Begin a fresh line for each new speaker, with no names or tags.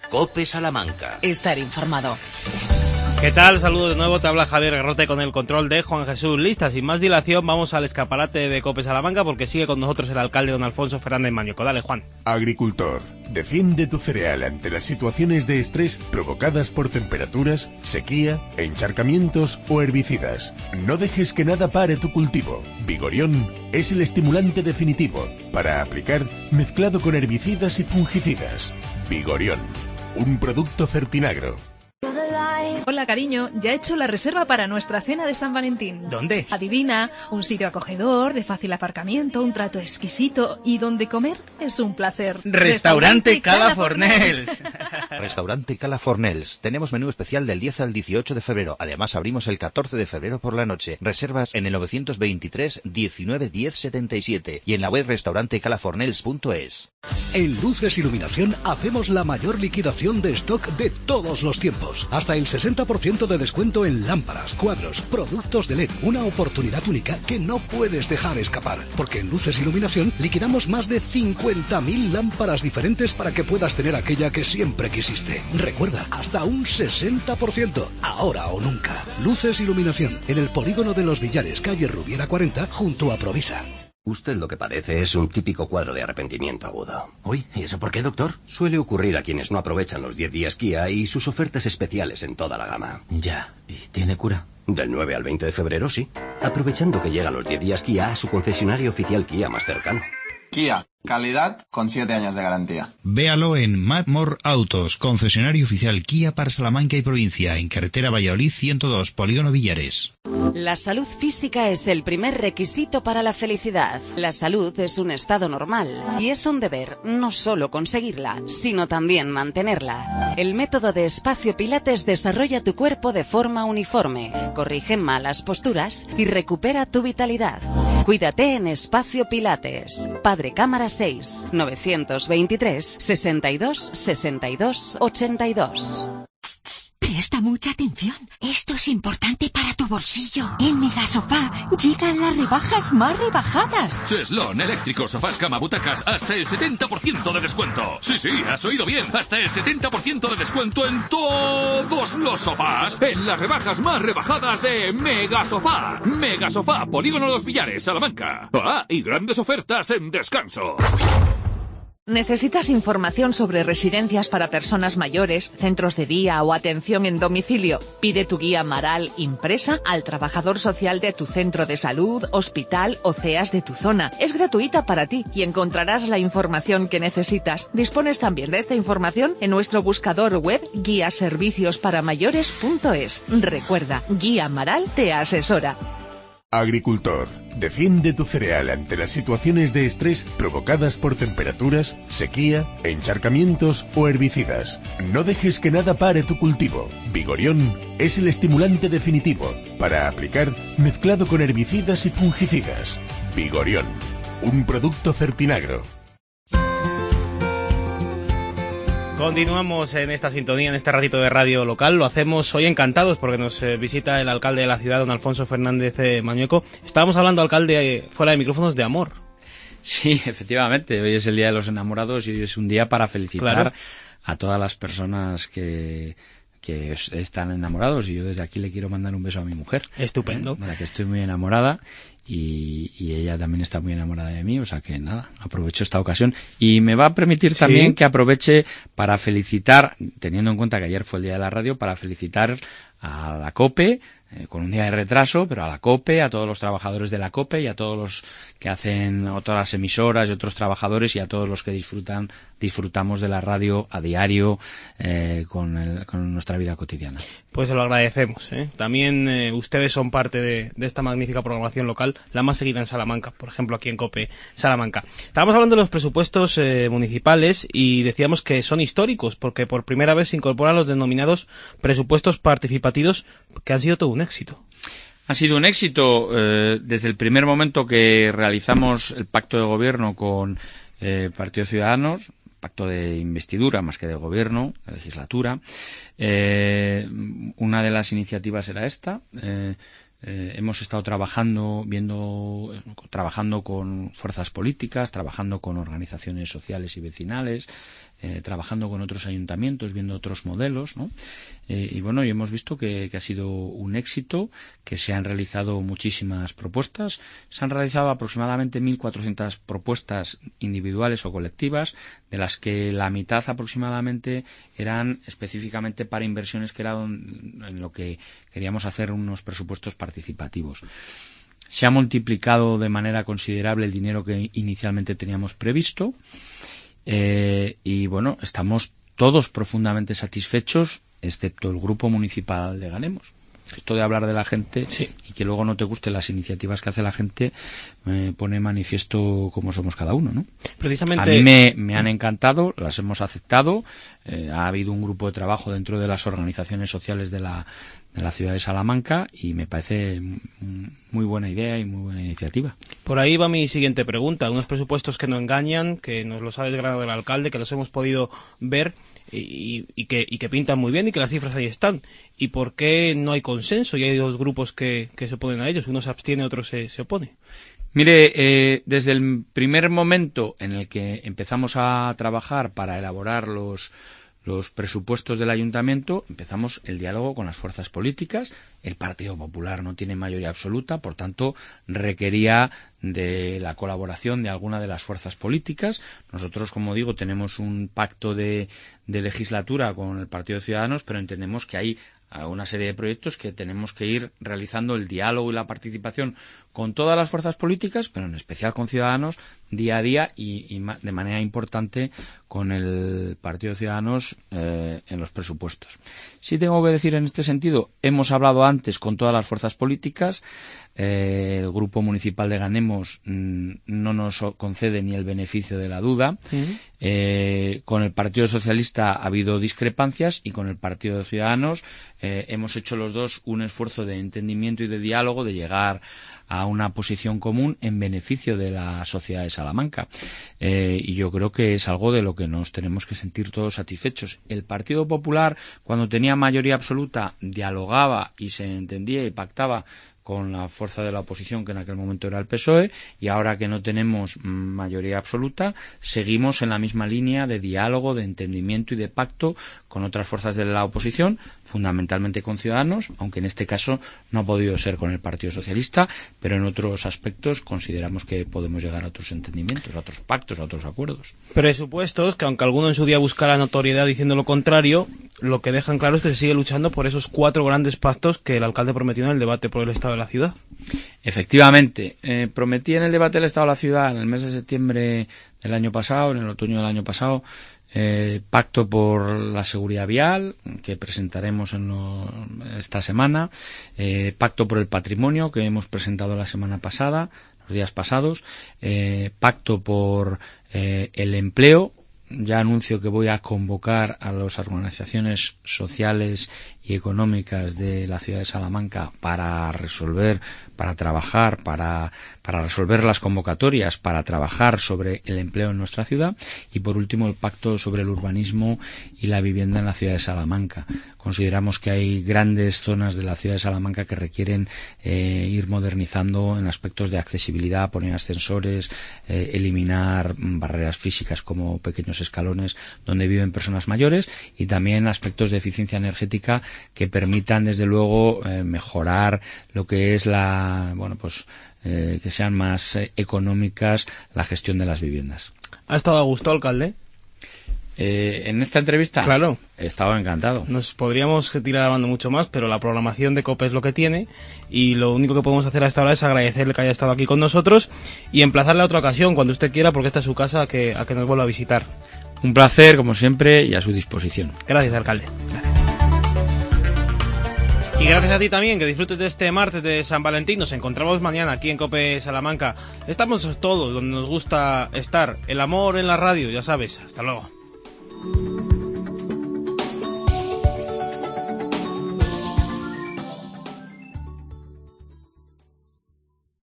COPE Salamanca.
Estar informado.
¿Qué tal? Saludos de nuevo, te habla Javier Garrote con el control de Juan Jesús Lista. Sin más dilación, vamos al escaparate de COPE Salamanca porque sigue con nosotros el alcalde don Alfonso Fernández Mañueco. Dale, Juan.
Agricultor, defiende tu cereal ante las situaciones de estrés provocadas por temperaturas, sequía, encharcamientos o herbicidas. No dejes que nada pare tu cultivo. Vigorión es el estimulante definitivo para aplicar mezclado con herbicidas y fungicidas. Vigorión, un producto Fertinagro.
Hola, cariño, ya he hecho la reserva para nuestra cena de San Valentín.
¿Dónde?
Adivina, un sitio acogedor, de fácil aparcamiento, un trato exquisito y donde comer es un placer.
Restaurante Cala Fornells.
Restaurante Cala Fornells. Tenemos menú especial del 10 al 18 de febrero. Además, abrimos el 14 de febrero por la noche. Reservas en el 923 19 10 77 y en la web restaurantecalafornells.es.
En Luces Iluminación hacemos la mayor liquidación de stock de todos los tiempos. Hasta el 60% de descuento en lámparas, cuadros, productos de LED. Una oportunidad única que no puedes dejar escapar. Porque en Luces Iluminación liquidamos más de 50.000 lámparas diferentes para que puedas tener aquella que siempre quisiste. Recuerda, hasta un 60%. Ahora o nunca. Luces Iluminación. En el polígono de Los Villares, calle Rubiera 40, junto a Provisa.
Usted lo que padece es un típico cuadro de arrepentimiento agudo. Uy, ¿y eso por qué, doctor? Suele ocurrir a quienes no aprovechan los 10 días Kia y sus ofertas especiales en toda la gama.
Ya, ¿y tiene cura?
Del 9 al 20 de febrero, sí. Aprovechando que llegan los 10 días Kia a su concesionario oficial Kia más cercano.
Kia, calidad con 7 años de garantía.
Véalo en Madmore Autos, concesionario oficial Kia para Salamanca y provincia, en carretera Valladolid 102, Polígono Villares.
La salud física es el primer requisito para la felicidad. La salud es un estado normal y es un deber no solo conseguirla, sino también mantenerla. El método de Espacio Pilates desarrolla tu cuerpo de forma uniforme, corrige malas posturas y recupera tu vitalidad. Cuídate en Espacio Pilates. Padre Cámara 6, 923 62 62 82.
Presta mucha atención. Esto es importante para tu bolsillo. En Megasofá llegan las rebajas más rebajadas.
Cheslón, eléctricos, sofás, cama, butacas, hasta el 70% de descuento. Sí, has oído bien. Hasta el 70% de descuento en todos los sofás. En las rebajas más rebajadas de Megasofá. Megasofá, Polígono Los Villares, Salamanca. Ah, y grandes ofertas en descanso.
¿Necesitas información sobre residencias para personas mayores, centros de día o atención en domicilio? Pide tu guía Maral impresa al trabajador social de tu centro de salud, hospital o CEAS de tu zona. Es gratuita para ti y encontrarás la información que necesitas. Dispones también de esta información en nuestro buscador web guiaserviciosparamayores.es. Recuerda, Guía Maral te asesora.
Agricultor, defiende tu cereal ante las situaciones de estrés provocadas por temperaturas, sequía, encharcamientos o herbicidas. No dejes que nada pare tu cultivo. Vigorión es el estimulante definitivo para aplicar mezclado con herbicidas y fungicidas. Vigorión, un producto Fertinagro.
Continuamos en esta sintonía, en este ratito de radio local. Lo hacemos hoy encantados porque nos visita el alcalde de la ciudad, don Alfonso Fernández Mañueco. Estábamos hablando, alcalde, fuera de micrófonos, de amor.
Sí, efectivamente. Hoy es el Día de los Enamorados y hoy es un día para felicitar a todas las personas que están enamorados. Y yo desde aquí le quiero mandar un beso a mi mujer.
Estupendo.
De la que estoy muy enamorada. Y ella también está muy enamorada de mí, o sea que nada, aprovecho esta ocasión. Y me va a permitir también que aproveche para felicitar, teniendo en cuenta que ayer fue el Día de la Radio, para felicitar a la COPE, con un día de retraso, pero a la COPE, a todos los trabajadores de la COPE y a todos los que hacen otras las emisoras y otros trabajadores y a todos los que disfrutamos de la radio a diario con nuestra vida cotidiana.
Pues se lo agradecemos, ¿eh? También ustedes son parte de esta magnífica programación local, la más seguida en Salamanca, por ejemplo aquí en COPE Salamanca. Estábamos hablando de los presupuestos municipales y decíamos que son históricos porque por primera vez se incorporan los denominados presupuestos participativos, que han sido todo un éxito.
Ha sido un éxito desde el primer momento que realizamos el pacto de gobierno con Partido Ciudadanos, pacto de investidura más que de gobierno, de legislatura. Una de las iniciativas era esta. Hemos estado trabajando con fuerzas políticas, trabajando con organizaciones sociales y vecinales, trabajando con otros ayuntamientos, viendo otros modelos, ¿no? Y bueno, y hemos visto que ha sido un éxito, que se han realizado muchísimas propuestas. Se han realizado aproximadamente 1.400 propuestas individuales o colectivas, de las que la mitad aproximadamente eran específicamente para inversiones, que era en lo que queríamos hacer unos presupuestos participativos. Se ha multiplicado de manera considerable el dinero que inicialmente teníamos previsto, y bueno, estamos todos profundamente satisfechos, excepto el Grupo Municipal de Ganemos. Esto de hablar de la gente, sí, y que luego no te gusten las iniciativas que hace la gente, me pone manifiesto cómo somos cada uno, ¿no?
Precisamente...
A mí me han encantado, las hemos aceptado. Ha habido un grupo de trabajo dentro de las organizaciones sociales de la ciudad de Salamanca, y me parece muy buena idea y muy buena iniciativa.
Por ahí va mi siguiente pregunta. Unos presupuestos que no engañan, que nos los ha desgranado el alcalde, que los hemos podido ver y que pintan muy bien, y que las cifras ahí están. ¿Y por qué no hay consenso? Y hay dos grupos que se oponen a ellos. Uno se abstiene, otro se opone.
Mire, desde el primer momento en el que empezamos a trabajar para elaborar los presupuestos del ayuntamiento, empezamos el diálogo con las fuerzas políticas. El Partido Popular no tiene mayoría absoluta, por tanto requería de la colaboración de alguna de las fuerzas políticas. Nosotros, como digo, tenemos un pacto de legislatura con el Partido de Ciudadanos, pero entendemos que hay una serie de proyectos que tenemos que ir realizando el diálogo y la participación con todas las fuerzas políticas, pero en especial con Ciudadanos, día a día, y de manera importante con el Partido de Ciudadanos en los presupuestos. Sí tengo que decir en este sentido, hemos hablado antes con todas las fuerzas políticas. El Grupo Municipal de Ganemos no nos concede ni el beneficio de la duda. Con el Partido Socialista ha habido discrepancias, y con el Partido de Ciudadanos hemos hecho los dos un esfuerzo de entendimiento y de diálogo, de llegar a una posición común en beneficio de la sociedad de Salamanca. Y yo creo que es algo de lo que nos tenemos que sentir todos satisfechos. El Partido Popular, cuando tenía mayoría absoluta, dialogaba y se entendía y pactaba con la fuerza de la oposición, que en aquel momento era el PSOE, y ahora que no tenemos mayoría absoluta, seguimos en la misma línea de diálogo, de entendimiento y de pacto con otras fuerzas de la oposición, fundamentalmente con Ciudadanos, aunque en este caso no ha podido ser con el Partido Socialista, pero en otros aspectos consideramos que podemos llegar a otros entendimientos, a otros pactos, a otros acuerdos.
Presupuestos que, aunque alguno en su día buscara notoriedad diciendo lo contrario, lo que dejan claro es que se sigue luchando por esos 4 grandes pactos que el alcalde prometió en el debate por el Estado de la ciudad.
Efectivamente, prometí en el debate del Estado de la ciudad, en el mes de septiembre del año pasado, en el otoño del año pasado, pacto por la seguridad vial, que presentaremos esta semana, pacto por el patrimonio, que hemos presentado la semana pasada, los días pasados, pacto por el empleo. Ya anuncio que voy a convocar a las organizaciones sociales y económicas de la ciudad de Salamanca para trabajar, para resolver las convocatorias, para trabajar sobre el empleo en nuestra ciudad. Y por último, el pacto sobre el urbanismo y la vivienda en la ciudad de Salamanca. Consideramos que hay grandes zonas de la ciudad de Salamanca que requieren ir modernizando en aspectos de accesibilidad, poner ascensores, eliminar barreras físicas como pequeños escalones donde viven personas mayores, y también aspectos de eficiencia energética que permitan, desde luego, mejorar lo que es que sean más económicas la gestión de las viviendas.
¿Ha estado a gusto, alcalde?
En esta entrevista,
claro,
he estado encantado.
Nos podríamos tirar hablando mucho más, pero la programación de COPE es lo que tiene, y lo único que podemos hacer a esta hora es agradecerle que haya estado aquí con nosotros y emplazarle a otra ocasión, cuando usted quiera, porque esta es su casa, a que nos vuelva a visitar.
Un placer, como siempre, y a su disposición.
Gracias, alcalde. Gracias. Y gracias a ti también, que disfrutes de este martes de San Valentín. Nos encontramos mañana aquí en COPE Salamanca. Estamos todos donde nos gusta estar. El amor en la radio, ya sabes. Hasta luego.